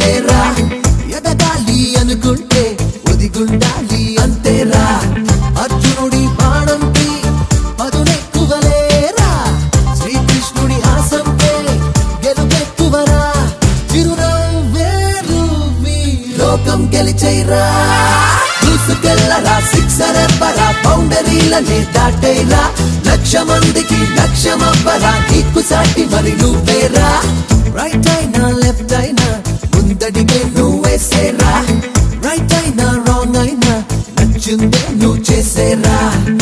నువ్వేరా ఎదగాలి అనుకుంటే ఒదిగుండాలి అంతేరా అర్జునుడి బాణంకి పదునెక్కువలేరా శ్రీకృష్ణుడి హాసంపై గెలుపెక్కువరా చిరునవ్వే నువ్వీ లోకం గెలిచేరా దూసుకెళ్ళరా సిక్సర్ ఎవ్వరా బౌండరీలనే దాటేరా లక్ష మందికి లక్ష్యమవ్వరా నీకు సాటి మరి నువ్వేరా రైట్ అయినా లెఫ్ట్ అయినా ముందడిగే నువ్వేసేరా రైట్ అయినా రాంగ్ అయినా నచ్చిందే నువ్వు చేసేరా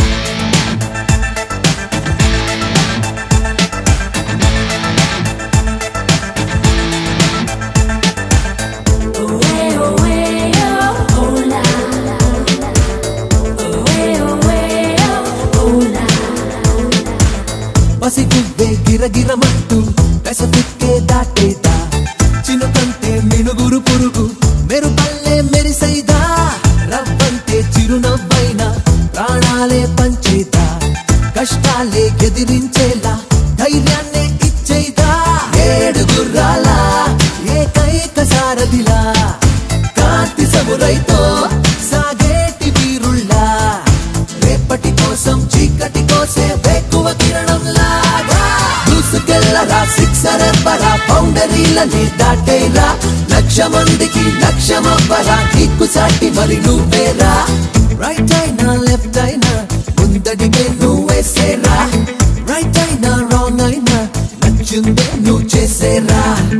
పసిగువ్వే గిరగిరమంటూ పెసపిక్కే దాటేదా చినుకంటే మినుగురు పురుగు మెరుపల్లే మెరిసైదా రవ్వంటే చిరునవ్వైనా ప్రాణాలే పంచేదా కష్టాలే ఎదిరించేలా ధైర్యాన్నే ఇచ్చేదా ఏడు గుర్రాల ఏకైక సారథిలా కాంతి సమురైతో సాగేటి వీరుల్లా రేపటి కోసం చీకటి కోసే వేకువ కిరణంలాగా దూసుకెళ్ళరా సిక్సర్ ఎవ్వరా బౌండరీలనే దాటేరా లక్ష మందికి లక్ష్యమవ్వరా నీకు సాటి మరి నువ్వేరా రైట్ అయినా లెఫ్ట్ అయినా ముందడిగే నువ్వేసేరా రైట్ అయినా రాంగ్ అయినా నచ్చిందే నువ్వు చేసేరా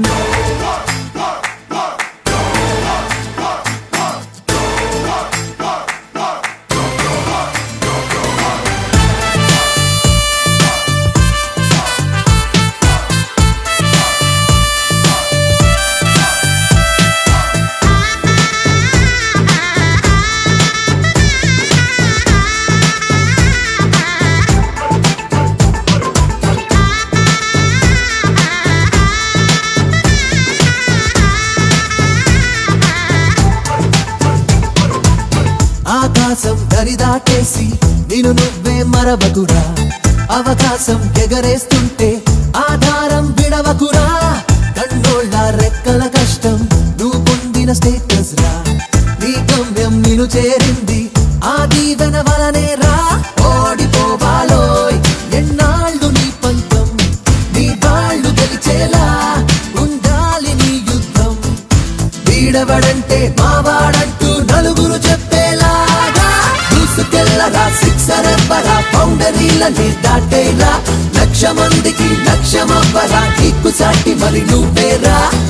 ఆకాశం దరిదాటేసి నేను నువ్వే మరవకురా అవకాశం ఎగరేస్తుంటే ఆధారం విడవకురా కన్నోళ్ళ రెక్కల కష్టం నువ్వు పొందిన స్టేటస్ రా నీ గమ్యం నిన్ను చేరింది ఆ దీవెన వలనే రా ఓడిపోవాలోయ్ ఎన్నాళ్ళు నీ పంతం నీ వాళ్ళు గెలిచేలా ఉండాలి నీ యుద్ధం వీడవడంటే మావాడంటూ నలుగురు చెప్పేలాగా దూసుకెళ్ళరా సిక్సర్ ఎవ్వరా బౌండరీలనే దాటేరా లక్ష మందికి లక్ష్యమవ్వరా నీకు సాటి మరి నువ్వేరా